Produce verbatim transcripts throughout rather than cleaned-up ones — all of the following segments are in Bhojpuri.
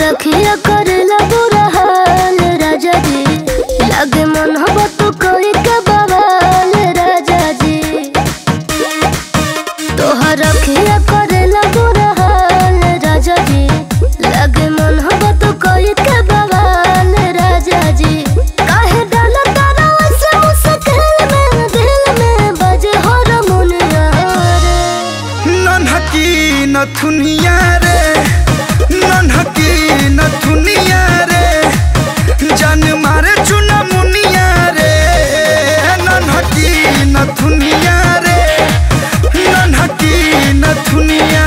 रखिया करेला बुरा हाल राजा जी, लगे मन हवा तो कोई के बवाल राजा जी। तोहर रखिया करेला बुरा हाल राजा जी, लगे मन हवा तो कोई के बवाल राजा जी। काहे डाला तारा ऐसे मुश्किल में, दिल में बजे हारमोनिया रे। नन्हकी नथुनिया रे, नन्हकी नथुनिया रे, जान मारे चुना मुनिया रे। नन्हकी नथुनिया रे, नन्हकी नथुनिया।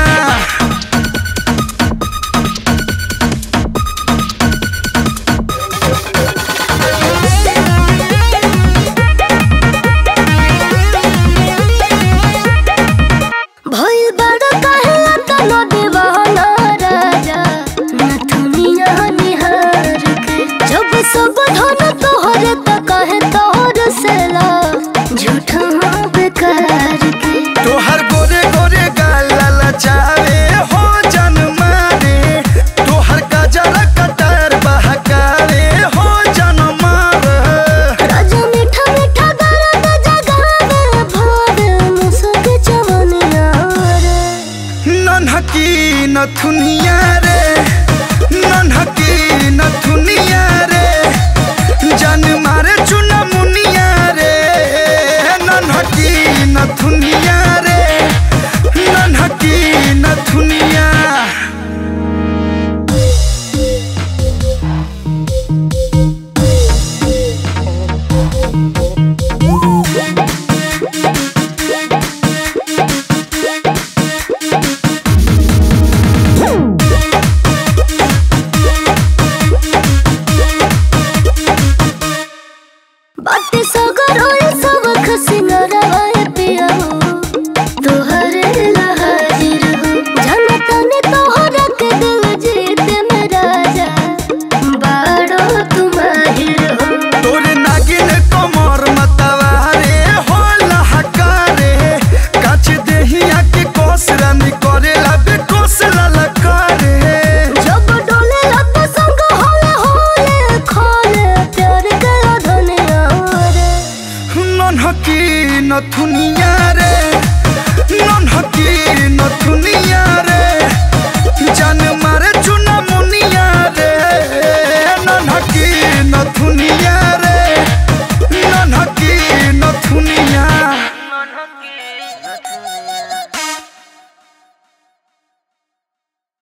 भइल बड़ा काहे तना दीवाना राजा, नथुनिया निहार के। जब सब धन तोहरे त काहे तोहर सेला, झूठा बेकार के। तोहर गोरे गोरे गाल ललचावे हो जन मारे, तोहर गजर कटर बहकावे हो जन मारे। राजा मीठा मीठा गाना त जगावे भावे मुसक चवनिया रे। नन्हकी नथुनिया रे, नन्हकी नथुनिया रे, जान मारे चुना मुनिया रे। नन्हकी नथुनिया